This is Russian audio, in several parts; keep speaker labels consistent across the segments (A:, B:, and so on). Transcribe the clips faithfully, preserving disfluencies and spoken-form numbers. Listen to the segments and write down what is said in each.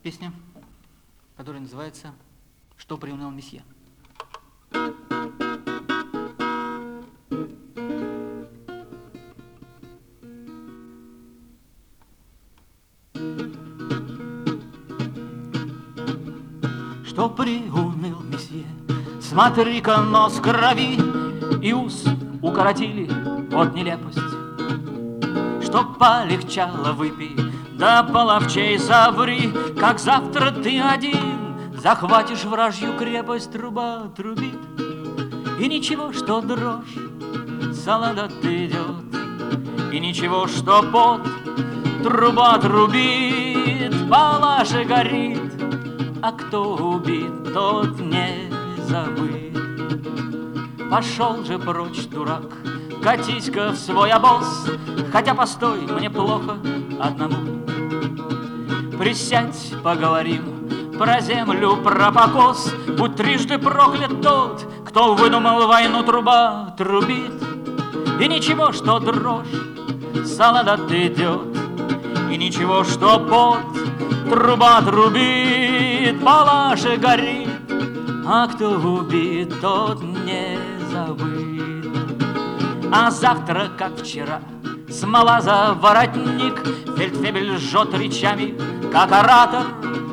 A: песня, которая называется «Что приуныл месье». Что приуныл месье, смотри-ка, нос крови, и ус укоротили, вот нелепость. Чтоб полегчало, выпей, да половчей заври, как завтра ты один захватишь вражью крепость. Труба трубит, и ничего, что дрожь, солдат идет, и ничего, что пот, труба трубит, палаша горит, а кто убит, тот не забыт. Пошел же прочь, дурак, катись-ка в свой обоз, хотя постой, мне плохо одному. Присядь, поговорим про землю, про покос. Будь трижды проклят тот, кто выдумал войну. Труба трубит, и ничего, что дрожь, солдат идет, и ничего, что пот, труба трубит, палаша горит, а кто убит, тот не забыт. А завтра, как вчера, смола за воротник, фельдфебель жжет речами, как оратор,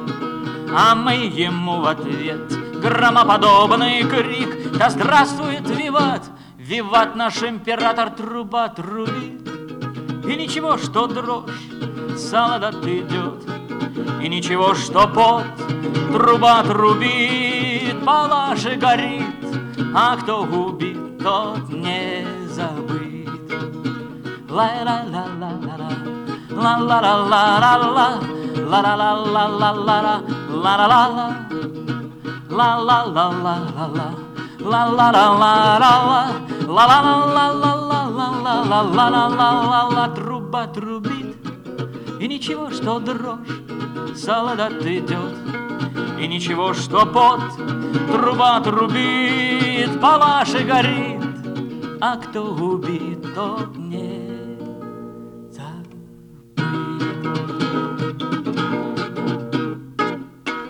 A: а мы ему в ответ громоподобный крик: да здравствует виват, виват наш император. Труба трубит, и ничего, что дрожь, солдат идет, и ничего, что пот, труба трубит, палаша горит, а кто убит, тот не забыт. Ла-ла-ла-ла-ла-ла, ла-ла-ла-ла-ла-ла, ла-ла-ла-ла-ла-ла, ла-ла-ла-ла, ла-ла-ла-ла-ла-ла, ла-ла-ла-ла-ла-ла, ла-ла-ла-ла-ла-ла-ла-ла-ла-ла-ла. Труба трубит, и ничего, что дрожь, солдат идет, и ничего, что пот, труба трубит, палаша горит, а кто убит, тот не забыт.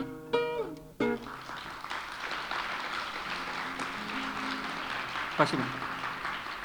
A: Спасибо.